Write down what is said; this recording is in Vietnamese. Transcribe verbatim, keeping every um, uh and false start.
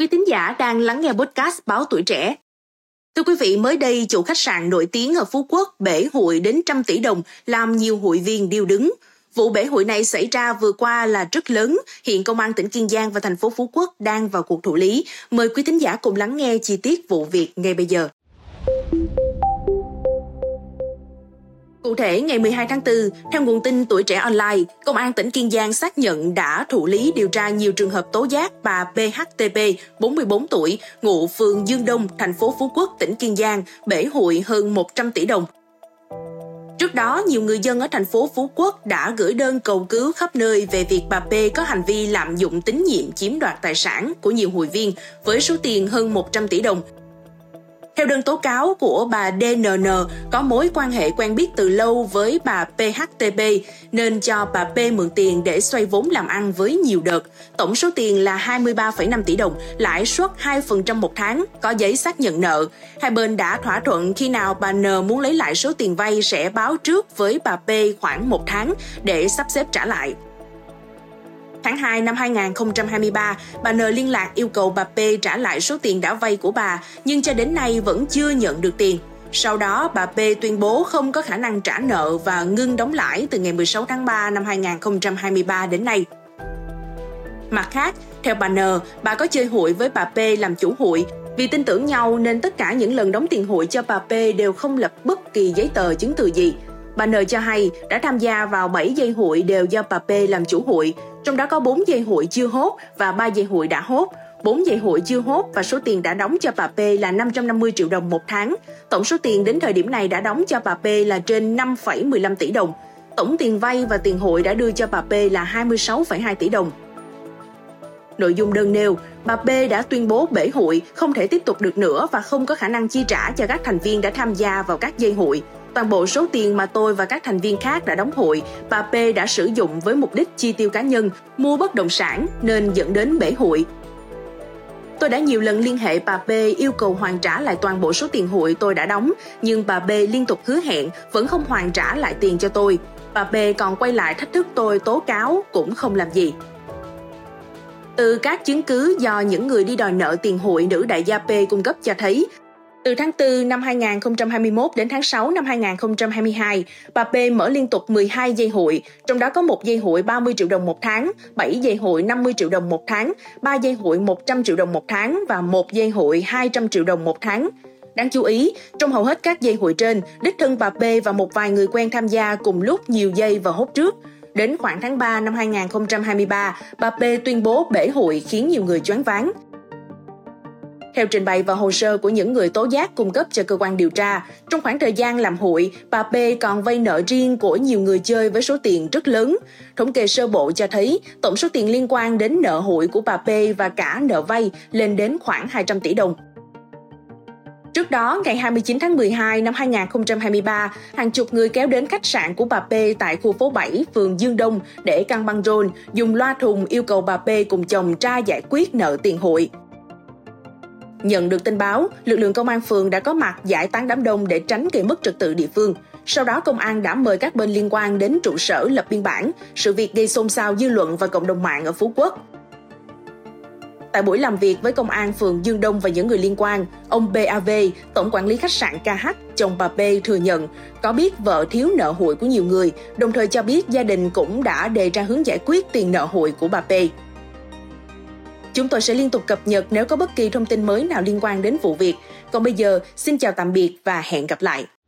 Quý thính giả đang lắng nghe podcast Báo Tuổi Trẻ. Thưa quý vị, mới đây chủ khách sạn nổi tiếng ở Phú Quốc bể hụi đến trăm tỷ đồng làm nhiều hụi viên điêu đứng. Vụ bể hụi này xảy ra vừa qua là rất lớn, hiện Công an tỉnh Kiên Giang và thành phố Phú Quốc đang vào cuộc thụ lý. Mời quý thính giả cùng lắng nghe chi tiết vụ việc ngay bây giờ. Cụ thể, ngày mười hai tháng tư, theo nguồn tin Tuổi Trẻ Online, Công an tỉnh Kiên Giang xác nhận đã thụ lý điều tra nhiều trường hợp tố giác bà pê hát tê pê, bốn mươi bốn tuổi, ngụ phường Dương Đông, thành phố Phú Quốc, tỉnh Kiên Giang, bể hụi hơn một trăm tỷ đồng. Trước đó, nhiều người dân ở thành phố Phú Quốc đã gửi đơn cầu cứu khắp nơi về việc bà P có hành vi lạm dụng tín nhiệm chiếm đoạt tài sản của nhiều hụi viên với số tiền hơn một trăm tỷ đồng. Theo đơn tố cáo của bà đê en en, có mối quan hệ quen biết từ lâu với bà pê hát tê pê nên cho bà P mượn tiền để xoay vốn làm ăn với nhiều đợt. Tổng số tiền là hai mươi ba phẩy năm tỷ đồng, lãi suất hai phần trăm một tháng, có giấy xác nhận nợ. Hai bên đã thỏa thuận khi nào bà N muốn lấy lại số tiền vay sẽ báo trước với bà P khoảng một tháng để sắp xếp trả lại. Tháng hai năm hai nghìn không trăm hai mươi ba, bà N liên lạc yêu cầu bà P trả lại số tiền đã vay của bà, nhưng cho đến nay vẫn chưa nhận được tiền. Sau đó, bà P tuyên bố không có khả năng trả nợ và ngưng đóng lãi từ ngày mười sáu tháng ba năm hai nghìn không trăm hai mươi ba đến nay. Mặt khác, theo bà N, bà có chơi hụi với bà P làm chủ hụi. Vì tin tưởng nhau nên tất cả những lần đóng tiền hụi cho bà P đều không lập bất kỳ giấy tờ chứng từ gì. Bà N cho hay đã tham gia vào bảy dây hụi đều do bà P làm chủ hụi, trong đó có bốn dây hụi chưa hốt và ba dây hụi đã hốt. bốn dây hụi chưa hốt và số tiền đã đóng cho bà P là năm trăm năm mươi triệu đồng một tháng. Tổng số tiền đến thời điểm này đã đóng cho bà P là trên năm phẩy mười lăm tỷ đồng. Tổng tiền vay và tiền hụi đã đưa cho bà P là hai mươi sáu phẩy hai tỷ đồng. Nội dung đơn nêu, bà P đã tuyên bố bể hụi, không thể tiếp tục được nữa và không có khả năng chi trả cho các thành viên đã tham gia vào các dây hụi. Toàn bộ số tiền mà tôi và các thành viên khác đã đóng hụi, bà P đã sử dụng với mục đích chi tiêu cá nhân, mua bất động sản nên dẫn đến bể hụi. Tôi đã nhiều lần liên hệ bà P yêu cầu hoàn trả lại toàn bộ số tiền hụi tôi đã đóng, nhưng bà P liên tục hứa hẹn vẫn không hoàn trả lại tiền cho tôi. Bà P còn quay lại thách thức tôi tố cáo cũng không làm gì. Từ các chứng cứ do những người đi đòi nợ tiền hụi nữ đại gia P cung cấp cho thấy, từ tháng tư năm hai nghìn không trăm hai mươi mốt đến tháng sáu năm hai nghìn không trăm hai mươi hai, bà P mở liên tục mười hai dây hụi, trong đó có một dây hụi ba mươi triệu đồng một tháng, bảy dây hụi năm mươi triệu đồng một tháng, ba dây hụi một trăm triệu đồng một tháng và một dây hụi hai trăm triệu đồng một tháng. Đáng chú ý, trong hầu hết các dây hụi trên, đích thân bà P và một vài người quen tham gia cùng lúc nhiều dây và hốt trước. Đến khoảng tháng ba năm hai nghìn không trăm hai mươi ba, bà P tuyên bố bể hụi khiến nhiều người choáng váng. Theo trình bày và hồ sơ của những người tố giác cung cấp cho cơ quan điều tra, trong khoảng thời gian làm hụi, bà P còn vay nợ riêng của nhiều người chơi với số tiền rất lớn. Thống kê sơ bộ cho thấy, tổng số tiền liên quan đến nợ hụi của bà P và cả nợ vay lên đến khoảng hai trăm tỷ đồng. Trước đó, ngày hai mươi chín tháng mười hai năm hai nghìn không trăm hai mươi ba, hàng chục người kéo đến khách sạn của bà P tại khu phố bảy, phường Dương Đông để căng băng rôn, dùng loa thùng yêu cầu bà P cùng chồng ra giải quyết nợ tiền hụi. Nhận được tin báo, lực lượng công an phường đã có mặt giải tán đám đông để tránh gây mất trật tự địa phương. Sau đó, công an đã mời các bên liên quan đến trụ sở lập biên bản, sự việc gây xôn xao dư luận và cộng đồng mạng ở Phú Quốc. Tại buổi làm việc với công an phường Dương Đông và những người liên quan, ông bê a vê, tổng quản lý khách sạn ca hát, chồng bà P thừa nhận có biết vợ thiếu nợ hụi của nhiều người, đồng thời cho biết gia đình cũng đã đề ra hướng giải quyết tiền nợ hụi của bà P. Chúng tôi sẽ liên tục cập nhật nếu có bất kỳ thông tin mới nào liên quan đến vụ việc. Còn bây giờ, xin chào tạm biệt và hẹn gặp lại.